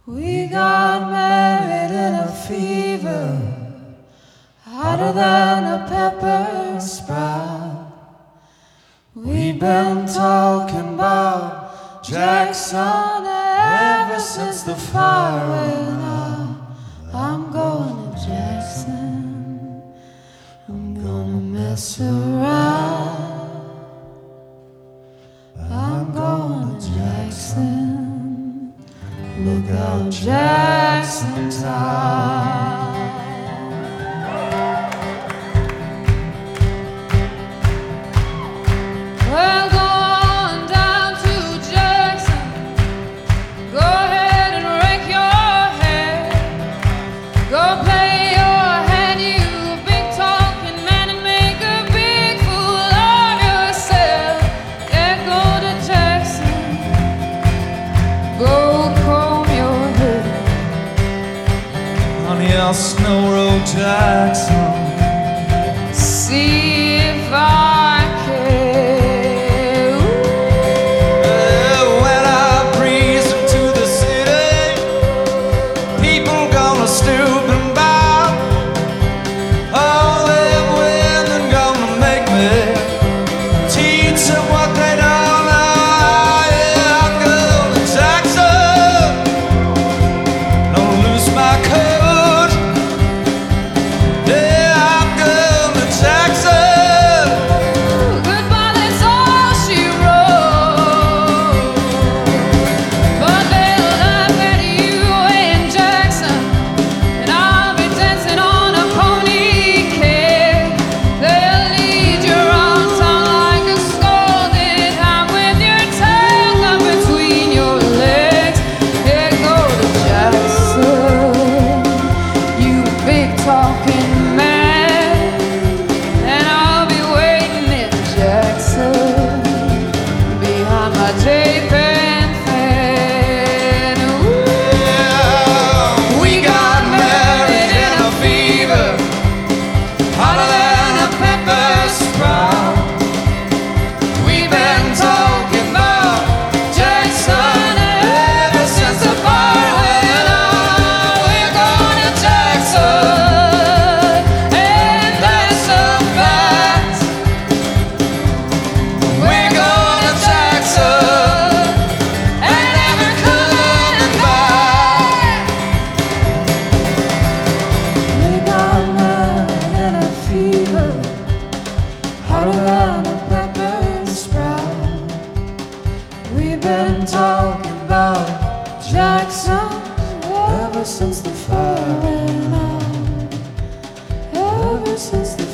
We got married in a fever, hotter than a pepper sprout. We've been talking about Jackson ever since the fire went out. I'm going to Jackson, I'm gonna mess around. I'm going to Jackson, look out Jackson Town. Well, go on down to Jackson, go ahead and rake your head, go play your hand, you big talking man, and make a big fool of yourself. Yeah, go to Jackson, go comb your hair. Honey, I'll snow roll Jackson, See if I care. when I breeze into the city, people gonna stoop and bow. All them women gonna make me teach them what they don't know. Yeah, I'm going to Jackson, don't lose my coat. Yeah, I'm going to Jackson. Goodbye, that's all she wrote. But they'll laugh at you in Jackson, and I'll be dancing on a pony keg. They'll lead you around town like a scolded hound with your tail up between your legs. Yeah, go to Jackson, you big talking man, and I'll be waiting in Jackson behind my tape and fan. Ooh. We got married in a fever, hotter than a pepper sprout. We've been talking about Jackson ever since the fire went out. We're going to Jackson, and that's a fact. We're going to Jackson, and never coming back. We got married in a fever, hotter than a pepper sprout. We've been talking about Jackson ever since the fire went out. Ever since the